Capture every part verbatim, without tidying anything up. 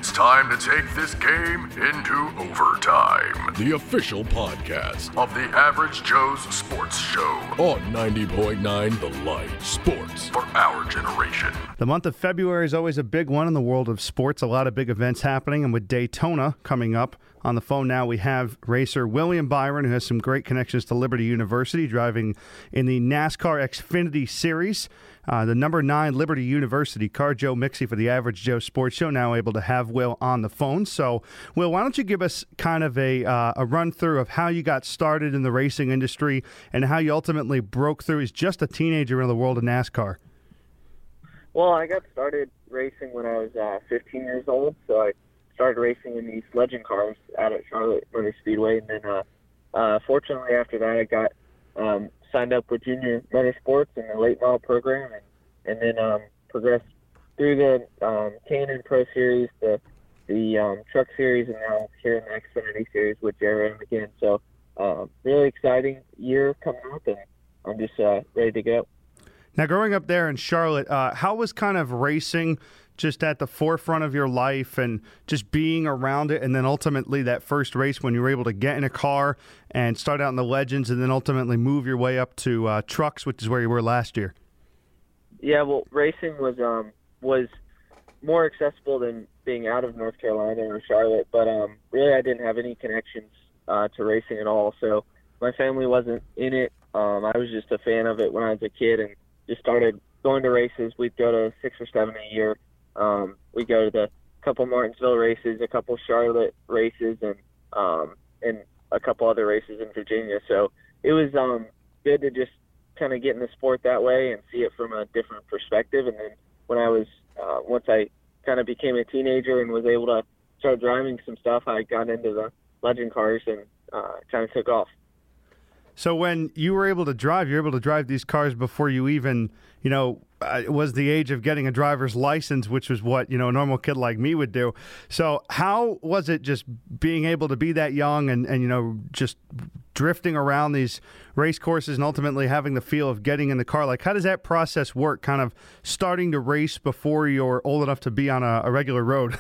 It's time to take this game into overtime. The official podcast of the Average Joe's Sports Show on ninety point nine The Light, sports for our generation. The month of February is always a big one in the world of sports. A lot of big events happening, and with Daytona coming up, on the phone now we have racer William Byron, who has some great connections to Liberty University, driving in the NASCAR Xfinity Series. Uh, the number nine Liberty University car, Joe Mixie for the Average Joe Sports Show, now able to have Will on the phone. So, Will, why don't you give us kind of a uh, a run through of how you got started in the racing industry and how you ultimately broke through as just a teenager in the world of NASCAR? Well, I got started racing when I was uh, fifteen years old, so I started racing in these legend cars out at Charlotte Motor Speedway, and then uh, uh, fortunately after that I got um, signed up with Junior Motorsports in the late model program, and, and then um, progressed through the um, K and N Pro Series, the the um, Truck Series, and now here in the Xfinity Series with J R M again. So uh, really exciting year coming up, and I'm just uh, ready to go. Now, growing up there in Charlotte, uh, how was kind of racing just at the forefront of your life and just being around it, and then ultimately that first race when you were able to get in a car and start out in the Legends and then ultimately move your way up to uh, Trucks, which is where you were last year? Yeah, well, racing was um, was more accessible than being out of North Carolina or Charlotte, but um, really I didn't have any connections uh, to racing at all, so my family wasn't in it. Um, I was just a fan of it when I was a kid and just started going to races. We'd go to six or seven a year. Um, we go to the couple Martinsville races, a couple Charlotte races, and um, and a couple other races in Virginia. So it was um, good to just kind of get in the sport that way and see it from a different perspective. And then when I was uh, once I kind of became a teenager and was able to start driving some stuff, I got into the legend cars and uh, kind of took off. So when you were able to drive, you were able to drive these cars before you even, you know, uh, was the age of getting a driver's license, which was what, you know, a normal kid like me would do. So how was it just being able to be that young and, and you know, just drifting around these race courses and ultimately having the feel of getting in the car? Like, how does that process work, kind of starting to race before you're old enough to be on a, a regular road?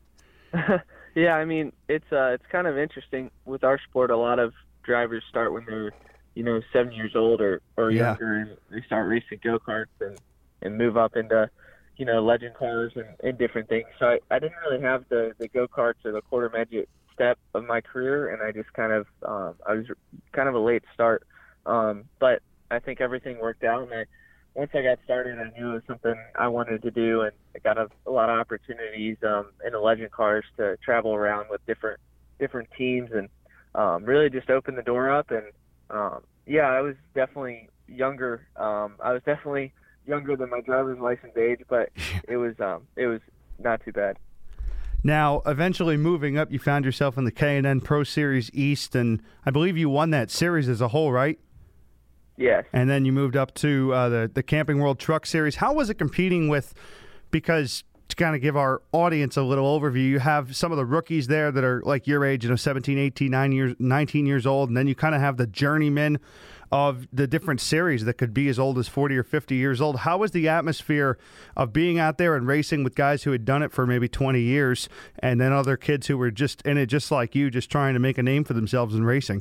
Yeah, I mean, it's uh, it's kind of interesting. With our sport, a lot of drivers start when they're, you know, seven years old or, or yeah. younger, and they start racing go-karts and, and move up into, you know, legend cars and, and different things. So I, I didn't really have the, the go-karts or the quarter midget step of my career, and I just kind of, um, I was kind of a late start. Um, but I think everything worked out, and I, once I got started, I knew it was something I wanted to do, and I got a, a lot of opportunities um, in the legend cars to travel around with different different teams and Um, really just opened the door up. And um, yeah, I was definitely younger. Um, I was definitely younger than my driver's license age, but it was um, it was not too bad. Now, eventually moving up, you found yourself in the K and N Pro Series East, and I believe you won that series as a whole, right? Yes. And then you moved up to uh, the, the Camping World Truck Series. How was it competing with, because to kind of give our audience a little overview, you have some of the rookies there that are like your age, you know, seventeen, eighteen, nine years, nineteen years old, and then you kind of have the journeymen of the different series that could be as old as forty or fifty years old. How was the atmosphere of being out there and racing with guys who had done it for maybe twenty years, and then other kids who were just in it just like you, just trying to make a name for themselves in racing?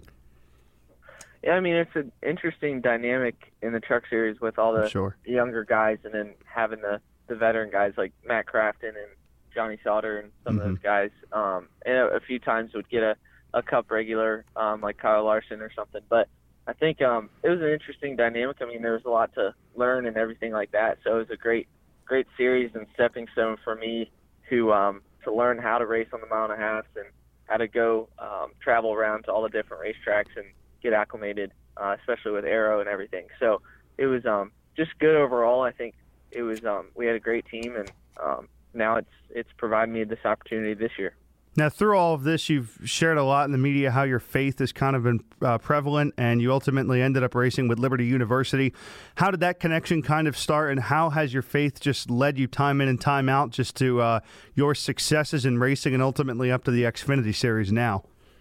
Yeah, I mean, it's an interesting dynamic in the truck series with all the Sure. younger guys, and then having the the veteran guys like Matt Crafton and Johnny Sauter and some Mm-hmm. of those guys. Um, and a, a few times would get a, a cup regular um, like Kyle Larson or something. But I think um, it was an interesting dynamic. I mean, there was a lot to learn and everything like that. So it was a great, great series and stepping stone for me to um, to learn how to race on the mile and a half and how to go um, travel around to all the different racetracks and get acclimated, uh, especially with aero and everything. So it was um, just good overall. I think it was um, we had a great team, and um, now it's it's provided me this opportunity this year. Now, through all of this, you've shared a lot in the media how your faith has kind of been uh, prevalent, and you ultimately ended up racing with Liberty University. How did that connection kind of start, and how has your faith just led you time in and time out just to uh, your successes in racing and ultimately up to the Xfinity Series now?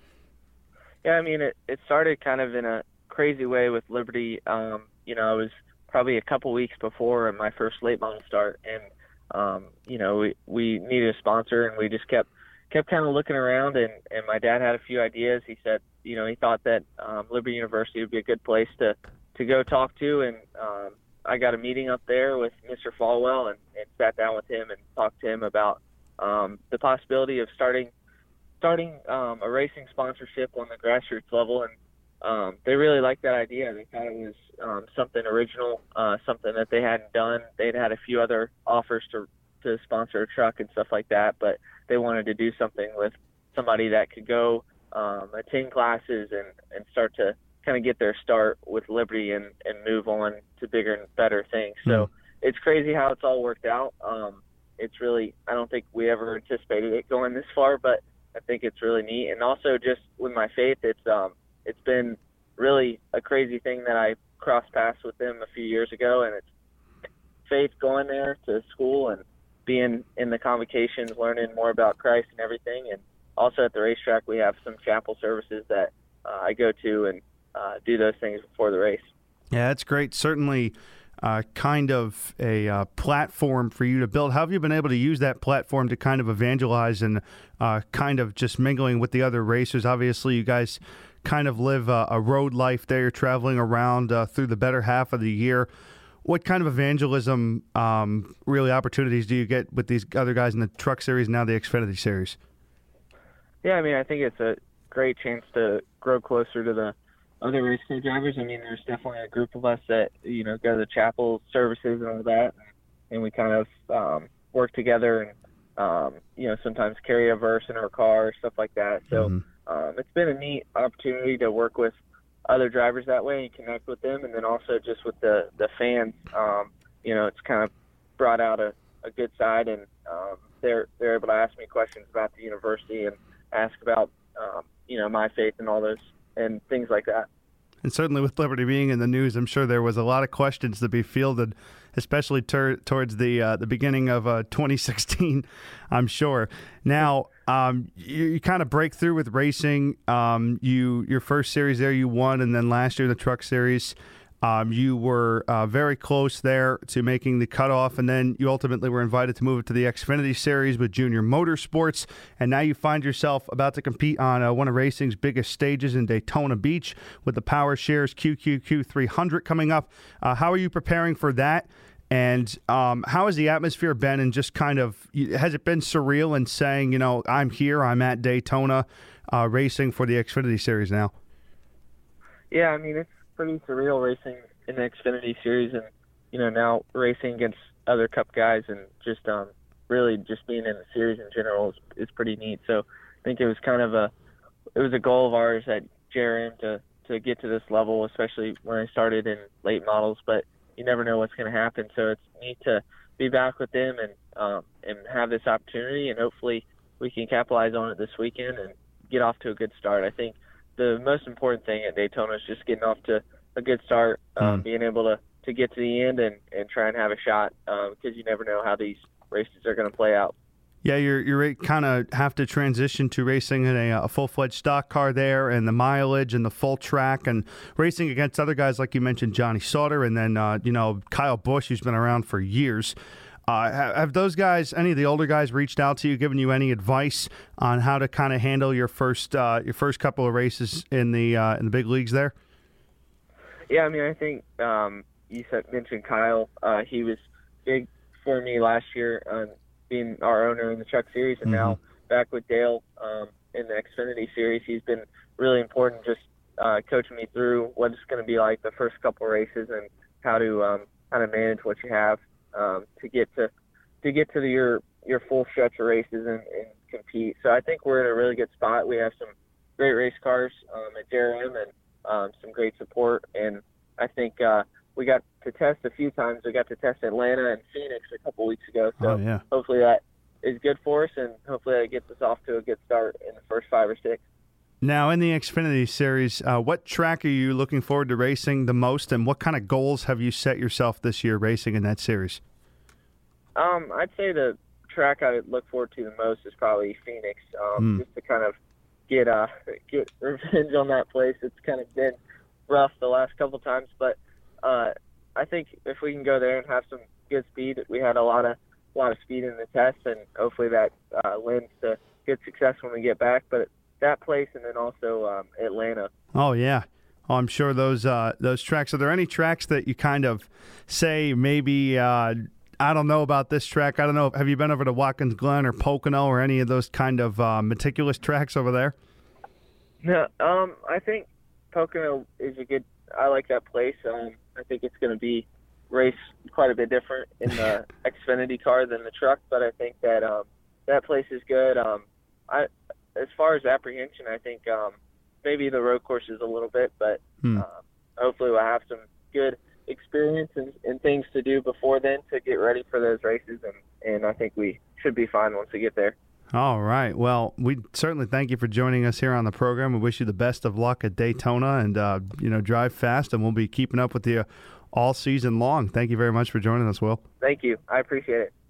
Yeah, I mean, it, it started kind of in a crazy way with Liberty. Um, you know, I was probably a couple weeks before my first late model start, and um, you know, we, we needed a sponsor, and we just kept kept kind of looking around, and, and my dad had a few ideas. He said, you know, he thought that um, Liberty University would be a good place to, to go talk to, and um, I got a meeting up there with Mister Falwell and, and sat down with him and talked to him about um, the possibility of starting starting um, a racing sponsorship on the grassroots level, and um, they really liked that idea. They thought it was um, something original, uh, something that they hadn't done. They'd had a few other offers to to sponsor a truck and stuff like that, but they wanted to do something with somebody that could go um, attend classes and, and start to kind of get their start with Liberty and, and move on to bigger and better things. So mm. it's crazy how it's all worked out. Um, it's really, I don't think we ever anticipated it going this far, but I think it's really neat. And also just with my faith, it's um, it's been really a crazy thing that I crossed paths with them a few years ago, and it's faith going there to school and being in the convocations, learning more about Christ and everything. And also at the racetrack, we have some chapel services that uh, I go to and uh, do those things before the race. Yeah, that's great. Certainly uh, kind of a uh, platform for you to build. How have you been able to use that platform to kind of evangelize and uh, kind of just mingling with the other racers? Obviously, you guys kind of live a, a road life there. You're traveling around uh, through the better half of the year. What kind of evangelism, um, really, opportunities do you get with these other guys in the Truck Series, now the Xfinity Series? Yeah, I mean, I think it's a great chance to grow closer to the other race car drivers. I mean, there's definitely a group of us that, you know, go to the chapel services and all that, and we kind of um, work together and, um, you know, sometimes carry a verse in our car, stuff like that. So mm-hmm. um, it's been a neat opportunity to work with other drivers that way and connect with them, and then also just with the the fans. Um, you know, it's kind of brought out a, a good side, and um, they're they're able to ask me questions about the university and ask about um, you know, my faith and all those and things like that. And certainly with Liberty being in the news, I'm sure there was a lot of questions to be fielded, especially ter- towards the uh, the beginning of uh, twenty sixteen, I'm sure. Now, um, you, you kind of break through with racing. Um, you your first series there you won, and then last year the Truck Series, um, you were uh, very close there to making the cutoff, and then you ultimately were invited to move to the Xfinity Series with Junior Motorsports, and now you find yourself about to compete on uh, one of racing's biggest stages in Daytona Beach with the Power Shares Q Q Q three hundred coming up. Uh, how are you preparing for that? And um, how has the atmosphere been, and just kind of, has it been surreal in saying, you know, I'm here, I'm at Daytona uh, racing for the Xfinity Series now? Yeah, I mean, it's pretty surreal racing in the Xfinity Series, and, you know, now racing against other Cup guys, and just um, really just being in the series in general is, is pretty neat. So I think it was kind of a, it was a goal of ours at J R M to, to get to this level, especially when I started in late models, but you never know what's going to happen. So it's neat to be back with them and um, and have this opportunity, and hopefully we can capitalize on it this weekend and get off to a good start. I think the most important thing at Daytona is just getting off to a good start, um, mm. being able to, to get to the end and, and try and have a shot, um, because you never know how these races are going to play out. Yeah, you're you're kind of have to transition to racing in a, a full-fledged stock car there, and the mileage and the full track, and racing against other guys like you mentioned, Johnny Sauter, and then uh, you know, Kyle Busch, who's been around for years. Uh, have, have those guys, any of the older guys, reached out to you, given you any advice on how to kind of handle your first uh, your first couple of races in the uh, in the big leagues there? Yeah, I mean, I think um, you said mentioned Kyle. Uh, he was big for me last year. Um, being our owner in the Truck Series, and mm-hmm. now back with Dale um, in the Xfinity Series. He's been really important, just uh, coaching me through what it's going to be like the first couple races and how to um, how to manage what you have um, to get to to get to the, your your full stretch of races and, and compete. So I think we're in a really good spot. We have some great race cars um, at J R M and um, some great support, and I think uh, we got to test a few times. We got to test Atlanta and Phoenix a couple weeks ago. So oh, yeah. hopefully that is good for us, and hopefully that gets us off to a good start in the first five or six. Now, in the Xfinity Series, uh, what track are you looking forward to racing the most, and what kind of goals have you set yourself this year racing in that series? Um, I'd say the track I look forward to the most is probably Phoenix, um, mm. just to kind of get uh, get revenge on that place. It's kind of been rough the last couple times, but uh, I think if we can go there and have some good speed, we had a lot of a lot of speed in the test, and hopefully that uh, lends to good success when we get back. But that place, and then also um, Atlanta. Oh, yeah. Oh, I'm sure those uh, those tracks. Are there any tracks that you kind of say maybe, uh, I don't know about this track? I don't know. Have you been over to Watkins Glen or Pocono or any of those kind of uh, meticulous tracks over there? No, um, I think Pocono is a good – I like that place. Um, I think it's going to be race quite a bit different in the Xfinity car than the truck, but I think that um, that place is good. Um, I as far as apprehension, I think um, – maybe the road course is a little bit, but hmm. uh, hopefully we'll have some good experience and, and things to do before then to get ready for those races, and, and I think we should be fine once we get there. All right. Well, we certainly thank you for joining us here on the program. We wish you the best of luck at Daytona, and uh, you know, drive fast, and we'll be keeping up with you all season long. Thank you very much for joining us, Will. Thank you. I appreciate it.